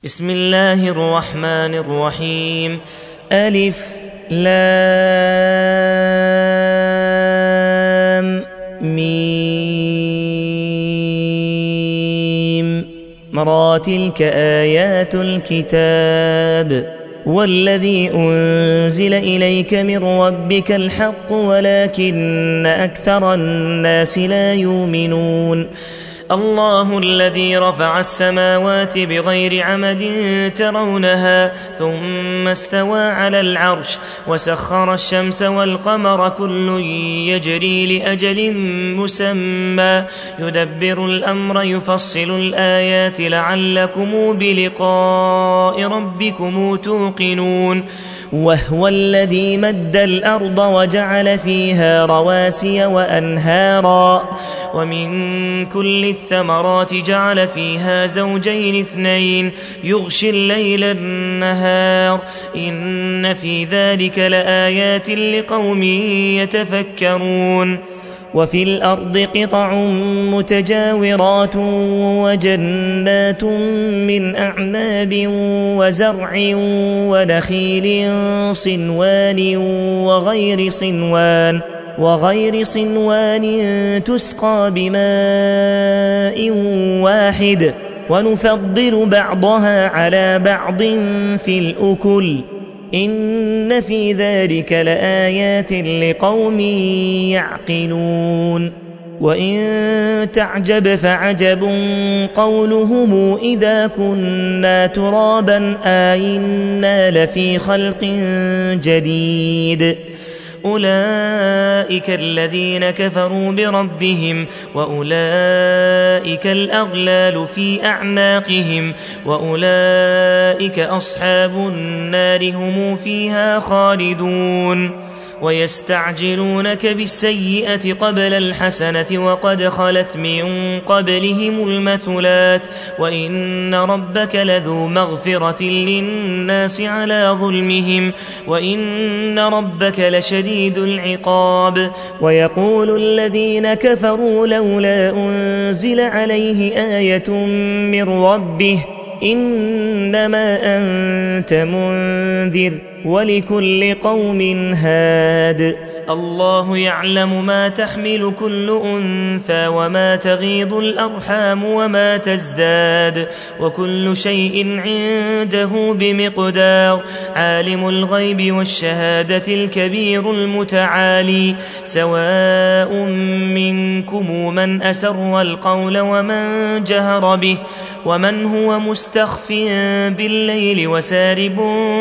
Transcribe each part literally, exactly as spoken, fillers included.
بسم الله الرحمن الرحيم. ألف لام ميم مرى تلك آيات الكتاب والذي أنزل إليك من ربك الحق ولكن أكثر الناس لا يؤمنون. الله الذي رفع السماوات بغير عمد ترونها ثم استوى على العرش وسخر الشمس والقمر كل يجري لأجل مسمى يدبر الأمر يفصل الآيات لعلكم بلقاء ربكم توقنون. وهو الذي مد الأرض وجعل فيها رواسي وأنهارا ومن كل الثمرات جعل فيها زوجين اثنين يغشي الليل النهار إن في ذلك لآيات لقوم يتفكرون. وفي الأرض قطع متجاورات وجنات من أعناب وزرع ونخيل صنوان وغير صنوان وغير صنوان تسقى بماء واحد ونفضل بعضها على بعض في الأكل إن في ذلك لآيات لقوم يعقلون. وإن تعجب فعجب قولهم إذا كنا ترابا آئنا لفي خلق جديد أولئك الذين كفروا بربهم وأولئك الأغلال في أعناقهم وأولئك أصحاب النار هم فيها خالدون. ويستعجلونك بالسيئة قبل الحسنة وقد خلت من قبلهم المثلات وإن ربك لذو مغفرة للناس على ظلمهم وإن ربك لشديد العقاب. ويقول الذين كفروا لولا أنزل عليه آية من ربه إنما أنت منذر ولكل قوم هاد. الله يعلم ما تحمل كل أنثى وما تغيض الأرحام وما تزداد وكل شيء عنده بمقدار. عالم الغيب والشهادة الكبير المتعالي سواء منكم من أسر القول ومن جهر به ومن هو مستخف بالليل وسارب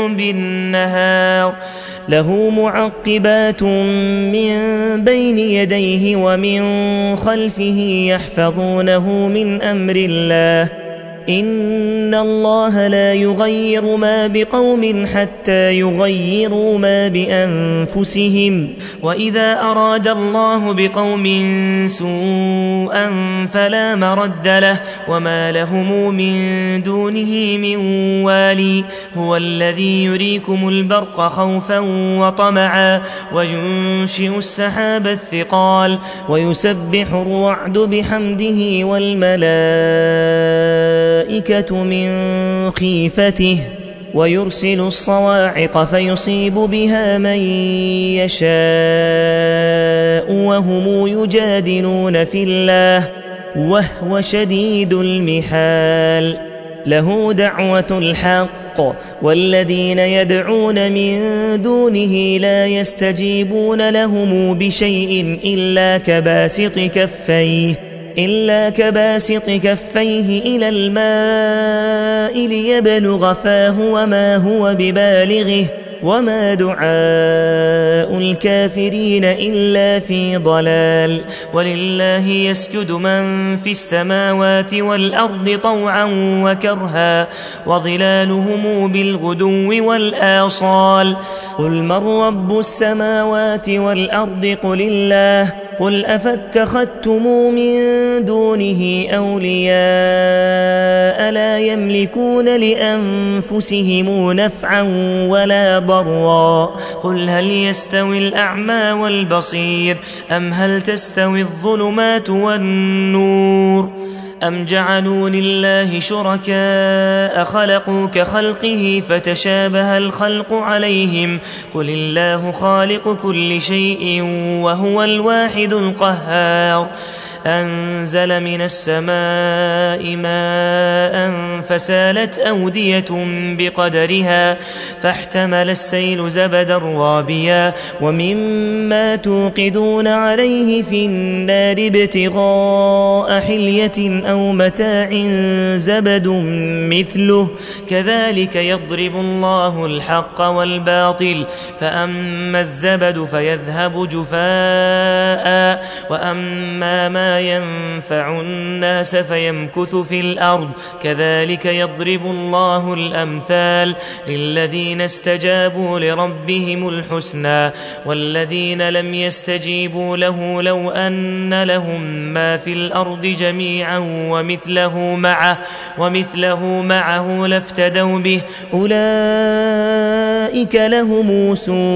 بالنهار له معقبات من بين يديه ومن خلفه يحفظونه من أمر الله إن الله لا يغير ما بقوم حتى يغيروا ما بأنفسهم وإذا أراد الله بقوم سوءا فلا مرد له وما لهم من دونه من والي. هو الذي يريكم البرق خوفا وطمعا وينشئ السحاب الثقال ويسبح الرعد بحمده والملائكة من خيفته ويرسل الصواعق فيصيب بها من يشاء وهم يجادلون في الله وهو شديد المحال. له دعوة الحق والذين يدعون من دونه لا يستجيبون لهم بشيء إلا كباسط كفيه إلا كباسط كفيه إلى الماء ليبلغ فاه وما هو ببالغه وما دعاء الكافرين إلا في ضلال. ولله يسجد من في السماوات والأرض طوعا وكرها وظلالهم بالغدو والآصال. قل من رب السماوات والأرض قل الله قل أفاتخذتم من دونه أولياء لا يملكون لأنفسهم نفعا ولا ضرا قل هل يستوي الأعمى والبصير أم هل تستوي الظلمات والنور أم جعلوا لله شركاء خلقوا كخلقه فتشابه الخلق عليهم قل الله خالق كل شيء وهو الواحد القهار أنزل من السماء ماء فسالت أودية بقدرها فاحتمل السيل زبدا رابيا ومما توقدون عليه في النار ابتغاء حلية أو متاع زبد مثله كذلك يضرب الله الحق والباطل فأما الزبد فيذهب جفاء وأما ما ينفع الناس فيمكث في الأرض كذلك يضرب الله الأمثال للذين استجابوا لربهم الحسنى والذين لم يستجيبوا له لو أن لهم ما في الأرض جميعا ومثله معه, ومثله معه لافتدوا به أولئك لهم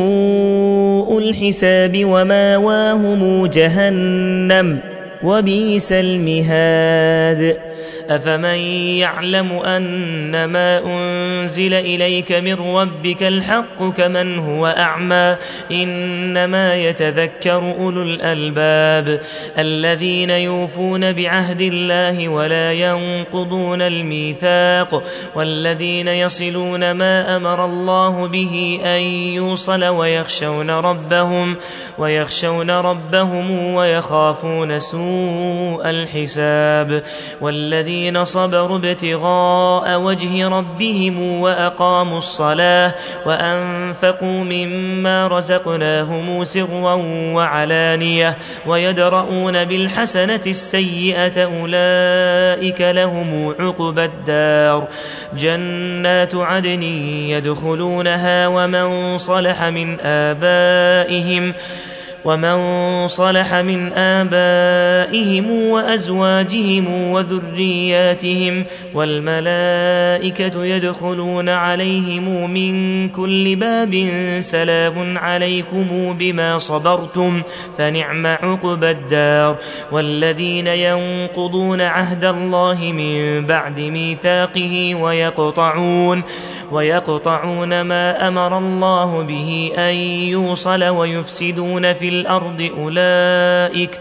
سوء الحساب وماواهم جهنم وبئس المهاد أفمن يعلم أن ما أنزل إليك من ربك الحق كمن هو أعمى إنما يتذكر أولو الألباب الذين يوفون بعهد الله ولا ينقضون الميثاق والذين يصلون ما أمر الله به أن يوصل ويخشون ربهم ويخشون ربهم ويخافون سوء الحساب والذين صبروا ابتغاء وجه ربهم وأقاموا الصلاة وأنفقوا مما رزقناهم سرا وعلانية ويدرؤون بالحسنة السيئة أولئك لهم عقبى الدار جنات عدن يدخلونها ومن صلح من آبائهم ومن صلح من آبائهم وأزواجهم وذرياتهم والملائكة يدخلون عليهم من كل باب سلام عليكم بما صبرتم فنعم عقبى الدار والذين ينقضون عهد الله من بعد ميثاقه ويقطعون ويقطعون ما أمر الله به أن يوصل ويفسدون في الأرض أولئك,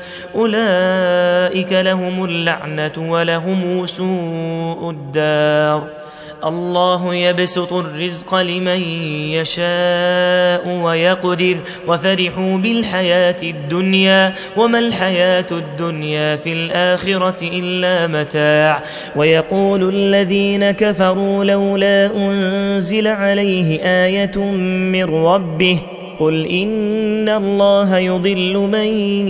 أولئك لهم اللعنة ولهم سوء الدار الله يبسط الرزق لمن يشاء ويقدر وفرحوا بالحياة الدنيا وما الحياة الدنيا في الآخرة إلا متاع ويقول الذين كفروا لولا أنزل عليه آية من ربه قل إن الله يضل من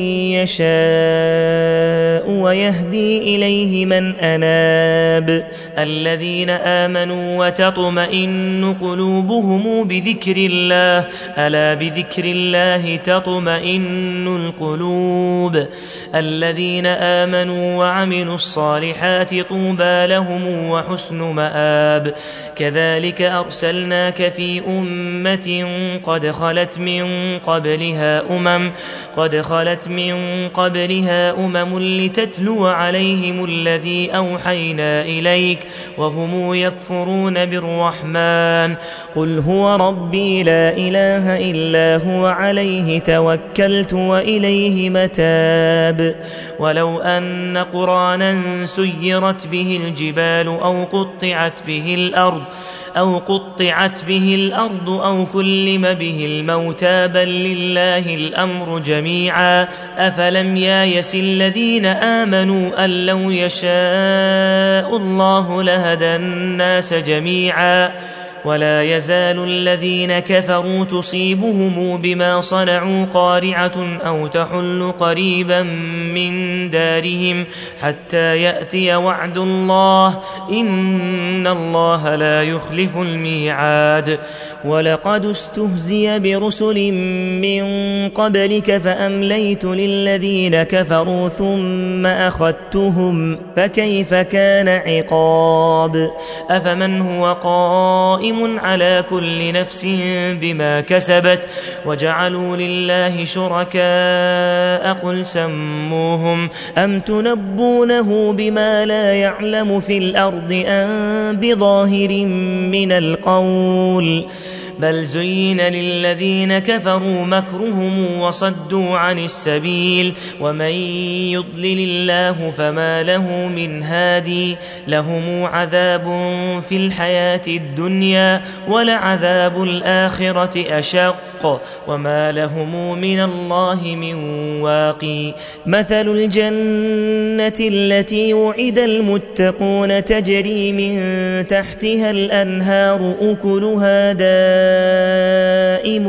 يشاء ويهدي إليه من أناب الذين آمنوا وتطمئن قلوبهم بذكر الله ألا بذكر الله تطمئن القلوب الذين آمنوا وعملوا الصالحات طوبى لهم وحسن مآب كذلك أرسلناك في أمة قد خلت من قبلها أمم قد خلت من قبلها أمم لتتلو عليهم الذي أوحينا إليك وهم يكفرون بالرحمن قل هو ربي لا إله إلا هو عليه توكلت وإليه متاب ولو أن قرآنا سيرت به الجبال أو قطعت به الأرض أو قطعت به الأرض أو كلم به الموتى بل لله الأمر جميعا أفلم يايس الذين آمنوا أن لو يشاء الله لهدى الناس جميعا ولا يزال الذين كفروا تصيبهم بما صنعوا قارعة أو تحل قريبا من دارهم حتى يأتي وعد الله إن الله لا يخلف الميعاد ولقد استهزي برسل من قبلك فأمليت للذين كفروا ثم أخذتهم فكيف كان عقاب أفمن هو قائم قائم على كل نفس بما كسبت وجعلوا لله شركاء قل سموهم أم تنبونه بما لا يعلم في الأرض أم بظاهر من القول بل زين للذين كفروا مكرهم وصدوا عن السبيل ومن يضلل الله فما له من هادي لهم عذاب في الحياة الدنيا ولعذاب الآخرة أشق وما لهم من الله من واقي مثل الجنة التي وعد المتقون تجري من تحتها الأنهار أكلها دائم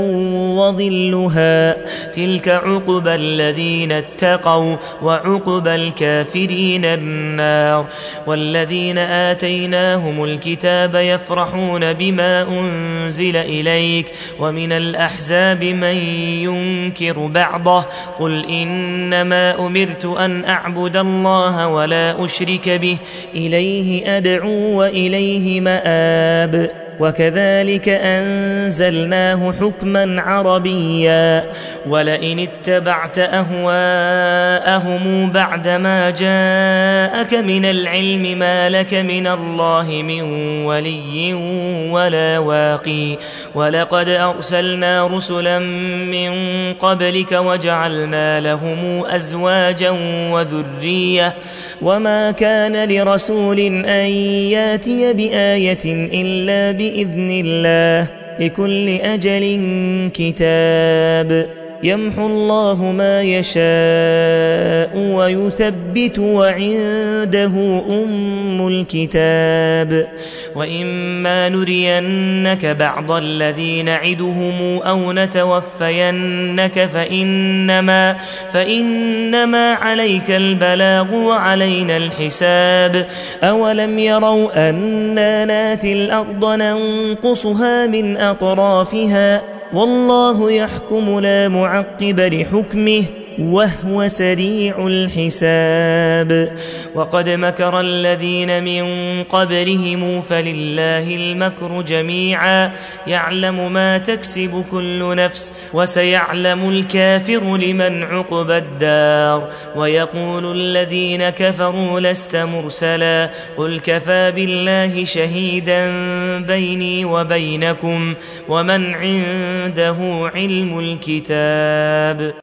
وظلها تلك عقبى الذين اتقوا وعقبى الكافرين النار والذين آتيناهم الكتاب يفرحون بما أنزل إليك ومن الأحزاب من ينكر بعضه قل إنما أمرت أن أعبد الله ولا أشرك به إليه أدعو وإليه مآب وكذلك أنزلناه حكما عربيا ولئن اتبعت أهواءهم بعدما جاءك من العلم ما لك من الله من ولي ولا واقي ولقد أرسلنا رسلا من قبلك وجعلنا لهم أزواجا وذرية وما كان لرسول أن ياتي بآية إلا بإذن الله لكل أجل كتاب يمحو الله ما يشاء ويثبت وعنده أم الكتاب وإما نرينك بعض الذي نعدهم أو نتوفينك فإنما, فإنما عليك البلاغ وعلينا الحساب أولم يروا أنا ناتي الأرض ننقصها من أطرافها والله يحكم لا معقب لحكمه وهو سريع الحساب وقد مكر الذين من قبلهم فلله المكر جميعا يعلم ما تكسب كل نفس وسيعلم الكافر لمن عقبى الدار ويقول الذين كفروا لست مرسلا قل كفى بالله شهيدا بيني وبينكم ومن عنده علم الكتاب